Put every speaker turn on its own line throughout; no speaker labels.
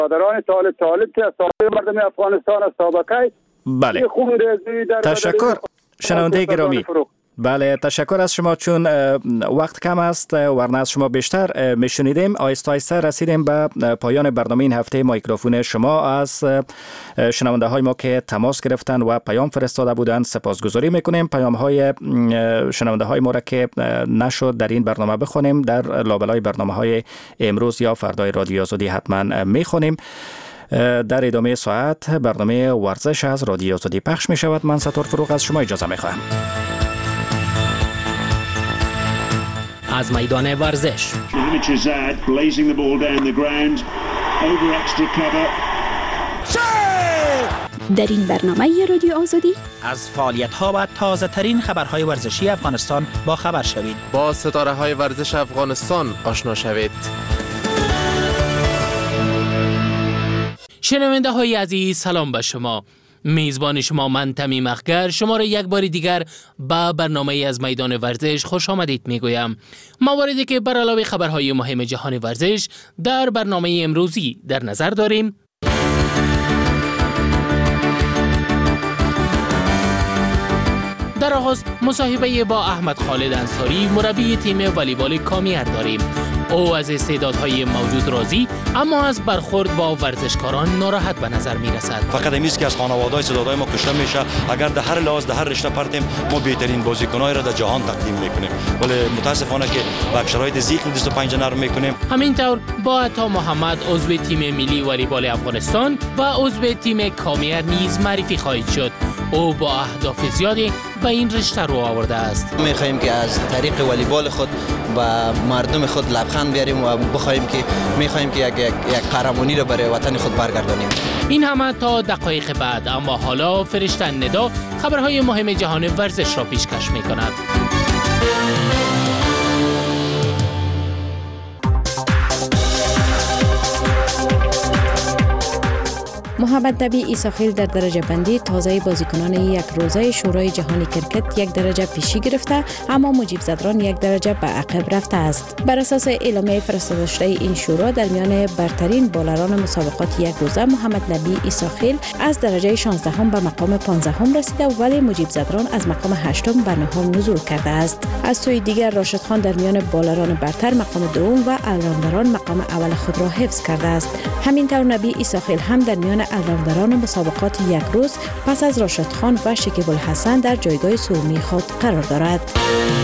برادران طالب مردم افغانستان است سابقه.
بله. تشکر شنونده گرامی. بله تشکر از شما. چون وقت کم است ورنه از شما بیشتر میشنیدیم. آیسته آیسته رسیدیم به پایان برنامه این هفته. میکروفون شما از شنونده های ما که تماس گرفتن و پیام فرستاده بودند سپاسگزاری میکنیم. پیام های شنونده های ما را که نشد در این برنامه بخونیم در لابلای برنامه های امروز یا فردای رادیو آزادی حتما میخونیم. در ادامه ساعت برنامه ورزش از رادیو آزادی پخش می شود. من ستار فروغ از شما اجازه می خواهم.
از میدان ورزش
در این برنامه رادیو آزادی
از فعالیت‌ها و تازه‌ترین خبرهای ورزشی افغانستان با خبر شوید.
با ستاره‌های ورزش افغانستان آشنا شوید.
شنونده های عزیز سلام به شما. میزبان شما من تمیم اخگر شما را یک بار دیگر با برنامه از میدان ورزش خوش آمدید میگویم. مواردی که بر علاوه خبرهای مهم جهان ورزش در برنامه امروزی در نظر داریم: در آغاز مصاحبه با احمد خالد انصاری مربی تیم والیبال کامیر داریم. او از استعدادهای موجود راضی اما از برخورد با ورزشکاران ناراحت به نظر می رسد.
فقط امیز که از خانواده‌های استعدادهای ما کشته میشه. اگر در هر لحاظ در هر رشته پرتیم ما بهترین بازیکن‌های را در جهان تقدیم میکنیم، ولی متاسفانه که با شرایط ضیق 25 نفر میکنیم.
همینطور با عطا محمد عضو تیم ملی والیبال افغانستان و عضو تیم کامیر نیز معرفی خواهید شد. او با اهداف زیادی به این رشته رو آورده است.
می‌خواهیم که از طریق والیبال خود و مردم خود لبخند بیاریم و می‌خواهیم که یک قهرمانی رو برای وطن خود برگردانیم.
این همه تا دقایق بعد، اما حالا فرشته ندا خبرهای مهم جهان ورزش را پیشکش می‌کند.
محمد نبی عیساخیل در درجه بندی تازه بازیکنان یک روزه شورای جهانی کرکت یک درجه پیشی گرفته، اما مجیب زدران یک درجه به عقب رفته است. بر اساس اعلامیه فرستاده شده این شورا در میان برترین بالران مسابقات یک روزه محمد نبی عیساخیل از درجه 16 به مقام 15 رسیده، ولی مجیب زدران از مقام 8 به 9 نزول کرده است. از سوی دیگر راشد خان در میان بالران برتر مقام دوم و الراوندران مقام اول خود را حفظ کرده است. همینطور نبی عیساخیل هم در میان الراوندران مسابقات یک روز پس از راشد خان و شکیب الحسن در جایگاه سومی خود قرار دارد.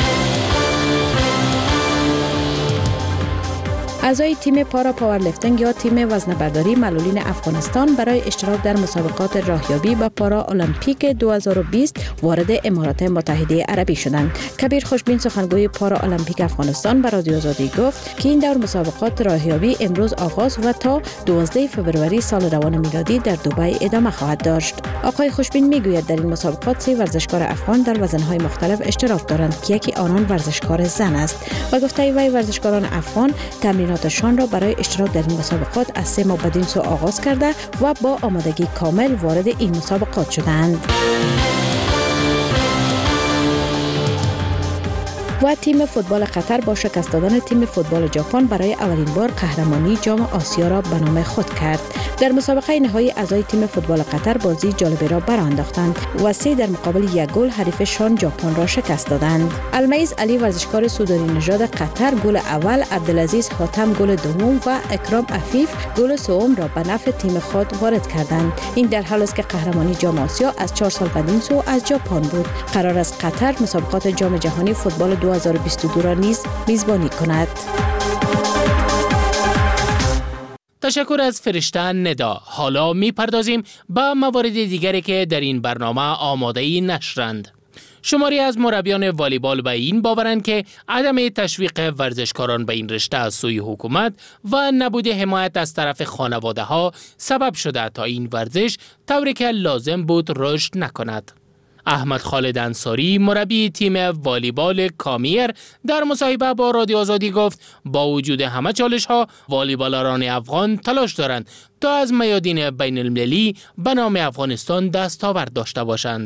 اعضای تیم پارا پاورلیفتینگ یا تیم وزنه‌برداری معلولین افغانستان برای اشتراک در مسابقات راهیابی به پارا المپیک 2020 وارد امارات متحده عربی شدند. کبیر خوشبین سخنگوی پارا المپیک افغانستان به رادیو آزادی گفت که این دور مسابقات راهیابی امروز آغاز و تا 12 فوریه سال روان میلادی در دبی ادامه خواهد داشت. آقای خوشبین میگوید در این مسابقات 3 ورزشکار افغان در وزن‌های مختلف اشتراک دارند که یکی آنان ورزشکار زن است و گفته وی ورزشکاران افغان تمریناتشان را برای اشتراک در این مسابقات از 3 ماه بدین سو آغاز کرده و با آمادگی کامل وارد این مسابقات شدند. و تیم فوتبال قطر با شکست دادن تیم فوتبال ژاپن برای اولین بار قهرمانی جام آسیا را به نام خود کرد. در مسابقه نهایی اعضای تیم فوتبال قطر بازی جالبی را برانداختند و 3 در مقابل 1 گل حریفشان ژاپن را شکست دادند. المعیز علی ورزشکار سودانی نژاد قطر گل اول، عبدالعزیز حاتم گل دوم و اکرام عفیف گل سوم را به نفع تیم خود وارد کردند. این در حالی است که قهرمانی جام آسیا از 4 سال بدین سو از ژاپن بود. قرار است قطر مسابقات جام جهانی فوتبال 2022 را نیز میزبانی کند.
تشکر از فرشته ندا. حالا میپردازیم به موارد دیگری که در این برنامه آماده نشرند. شماری از مربیان والیبال به این باورند که عدم تشویق ورزشکاران به این رشته از سوی حکومت و نبود حمایت از طرف خانواده ها سبب شده تا این ورزش طوری که لازم بود رشد نکند. احمد خالد انصاری مربی تیم والیبال کامیر در مصاحبه با رادیو آزادی گفت با وجود همه چالش ها والیبالران افغان تلاش دارند تا از میادین بین المللی به نام افغانستان دستاورد داشته باشند.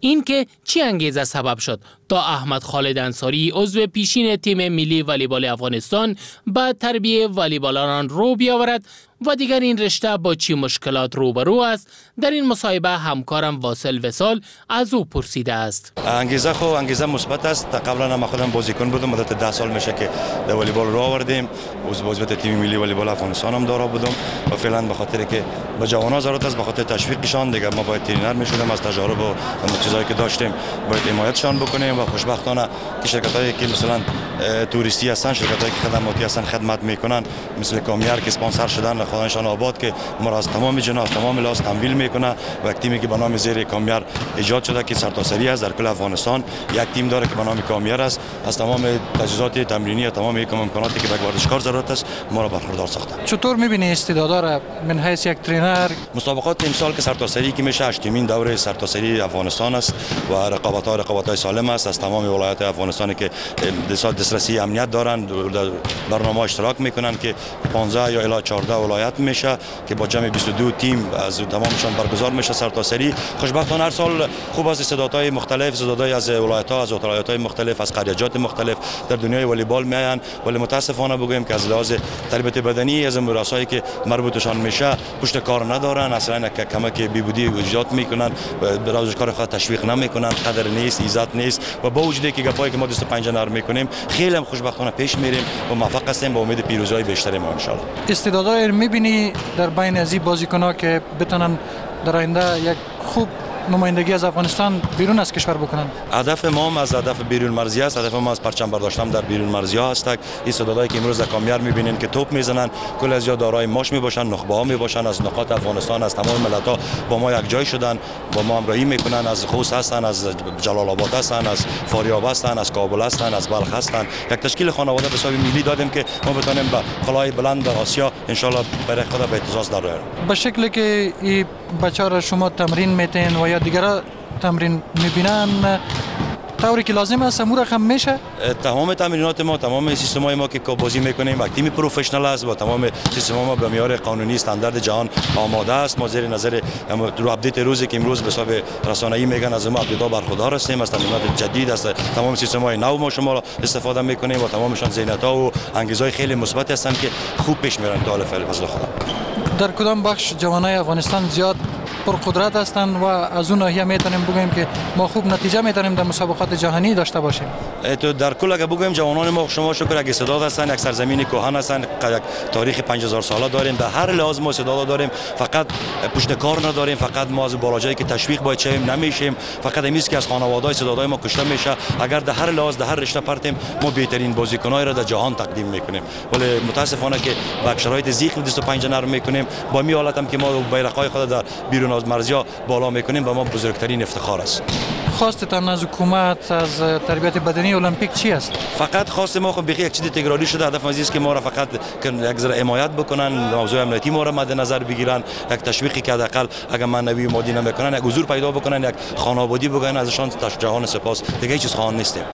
این که چی انگیزه سبب شد تا احمد خالد انصاری عضو پیشین تیم ملی والیبال افغانستان به تربیت والیبالان رو بیاورد و دیگر این رشته با چی مشکلات روبرو است، در این مصاحبه همکارم واصل وصال از او پرسیده است.
انگیزه مثبت است. قبلا من خودم بازیکن بودم، مدت 10 سال میشه که در والیبال رو آوردیم، عضو تیم ملی والیبال افغانستان هم دارا بودم و فعلا به خاطر که با جوانان ضرورت است، به خاطر تشویقشان دیگه ما باید ترینر میشدیم، از تجارب و چیزایی که داشتیم باید حمایتشان بکنیم و خوشبختانه که شرکتایی که مثلا توریستی هستن، شرکتایی که خدماتی هستن خدمت میکنن، مثل کامیار که اسپانسر شدن خدایشان آباد که ما را از تمام جنا از تمام لاس تمویل میکنه و تیمی که به نام زیر کامیار ایجاد شده که سرتاسری است در کل افغانستان، یک تیم داره که به نام کامیار است، از تمام تجهیزات تمرینی و تمام امکاناتی که به ورزشکار ضرورت است ما را برخوردار ساخته.
چطور میبینی استعدادا را من حیث یک ترینر؟
مسابقات امسال که سرتاسری که میشه 8مین دوره سرتاسری افغانستان است و رقابت‌های سالم است از تمام ولایات افغانستان که دسترسی امنیت دارند، برنامه اشتراک میکنن که 15 یا الی 14 ولایت میشه که با جمع 22 تیم از تمامشان برگزار میشه سرتاسری. خوشبختانه هر سال خوب است استعدادهای مختلف، استعدادهای از ولایت‌ها، از ولایت‌های مختلف، از قریه‌جات مختلف در دنیای والیبال میان، ولی متاسفانه بگویم که از لحاظ تربیت بدنی از مراسایی که مربوطشان میشه پشت کار ندارن، اصلا کمک بیبودی ایجاد میکنن، ورزشکار خود تشویق نمیکنن، قدر نیست، عزت نیست و با وجودی که گپایی که ما 25 نرم میکنیم خیلی هم خوشبختانه پیش میریم و موفق هستیم با امید پیروزی‌های بیشتری ما ان شاء الله.
استعدادهای میبینی در بین از این بازیکن‌ها که بتونن در آینده یک خوب نمایندگی از افغانستان بیرون از کشور بکنن؟
هدف ما هم از هدف بیرون مرزی است، هدف ما از پرچم برداشتن در بیرون مرزی ها است. این استعدادایی که امروز در کامیار میبینین که توپ میزنن کل از دارای ماش میباشن، نخبه ها میباشن، از نقاط افغانستان از تمام ملت ها با ما یک جای شدن، با ما همراهی میکنن، از خوست هستن، از جلال آباد هستن، از فاریاب هستن، از کابل هستن، از بلخ هستن. یک تشکیل خانواده به حساب ملی دادیم که ما بتونیم به قلای بلند در آسیا ان شاء الله برای خدا به اعتزاز در بیاریم.
به شکلی که این بچه‌ها شما تمرین میتین و یا دیگرها تمرین میبینن طوری که لازم است امور هم میشه؟
تمام تمرینات ما، تمام سیستم‌های ما که بازی میکنیم یک تیم پروفشنال است و تمام سیستم ما به معیار قانونی استاندارد جهان آماده است. ما زیر نظر رو آپدیت روزی که امروز به حساب رسانه‌ای میگن از ما آپدیت‌ها برخوردار هستیم، از تمرینات جدید است، تمام سیستم‌های نو ما شما استفاده میکنیم و تمامشان زینت‌ها و انگیزهای خیلی مثبت هستند که خوب پیش میرن تا حال فعل فضل خدا.
در کدام بخش جوانای افغانستان زیاد پرقدرت هستند و از اون ناحیه میتونیم بگیم که ما خوب نتیجه میتونیم در مسابقات جهانی داشته باشیم؟
تو در کل اگه بگیم جوانان ما شما شکر اگه استعداد هستن، یک سرزمین کهن هستن، یک تاریخ 5000 ساله داریم، در هر لحاظ ما استعداد داریم، فقط پشت کار نداریم، فقط ما از بالاجایی که تشویق باید شیم نمیشیم، فقط امیز که از خانواده‌های استعدادهای ما کشته میشه. اگر در هر لحاظ در هر رشته پرتیم ما بهترین بازیکن‌ها را در جهان تقدیم میکنیم، ولی متاسفانه که با شرایط زیق 25 نرم میکنیم، با می حالت هم که ما بیرق‌های خود در بیرون از مرزها بالا میکنیم و ما بزرگترین افتخار است.
خواستتان از حکومت از تربیت بدنی المپیک چی است؟
فقط خواست ما خب یک چیز تکراری شده، هدف از است که ما را فقط یک ذره حمایت بکنن، موضوع امنیتی ما را مد نظر بگیرن، یک تشویقی که حداقل اگر معنوی و مادی نمیکنن یک حضور پیدا بکنن، یک خانوادگی بگن ازشان جهان سپاس، دیگه هیچ چیز خواهان نیستیم.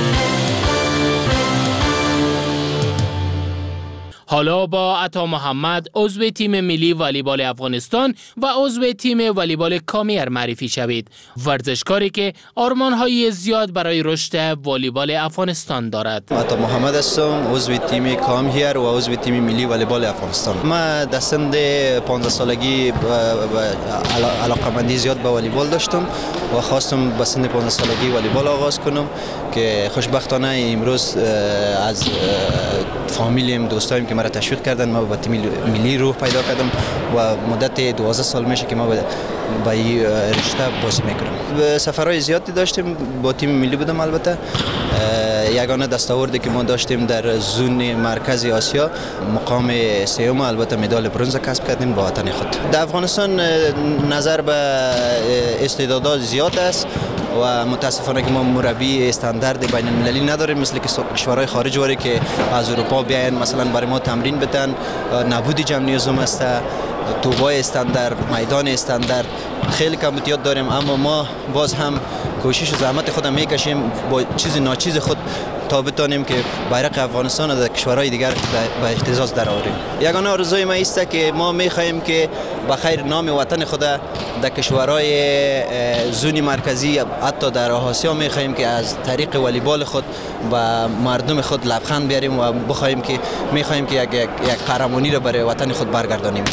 حالا با عطا محمد عضو تیم ملی والیبال افغانستان و عضو تیم والیبال کامیار معرفی شوید. ورزشکاری که آرمان‌های زیاد برای رشد والیبال افغانستان دارد.
عطا محمد هستم، عضو تیم کامیار و عضو تیم ملی والیبال افغانستان. من در سن 15 سالگی علاقه‌مندی زیاد به والیبال داشتم و خواستم به سن 15 سالگی والیبال آغاز کنم که خوشبختانه امروز از فامیلیم، دوستایم که مرا تشویق کردن، ما با تیم ملی روح پیدا کردم و مدت 12 سال میشه که ما با این رشته بازی میکنم. سفرهای زیادی داشتیم، با تیم ملی بودم. البته یگانه دستاوردی که ما داشتیم در زون مرکزی آسیا مقام سوم، البته مدال برنز کسب کردیم با وطن خود. در افغانستان نظر به استعدادات زیاد است و متاسفانه که ما مربی استاندارد بین المللی نداریم مثل که کشورهای خارج وری که از اروپا بیاین مثلا برای ما تمرین بدن. نبود جمنیزم است، توبای استاندارد، میدان استاندارد، خیلی کمیتیات داریم، اما ما باز هم کوشش و زحمت خود میکشیم با چیز ناچیز خود تا بتانیم که بیرق افغانستان در کشورهای دیگر به اهتزاز درآوریم. یگانه آرزوی ما است که ما می‌خواهیم که به خیر نام وطن خود در کشورهای زون مرکزی حتی در آسیا می‌خواهیم که از طریق والیبال خود و مردم خود لبخند بیاریم و می‌خواهیم که یک قهرمانی را برای وطن خود برگردانیم.